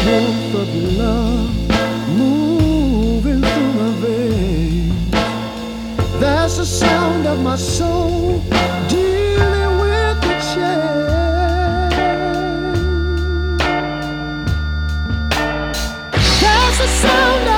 warmth of your love moving through my veins. That's the sound of my soul dealing with the change. That's the sound of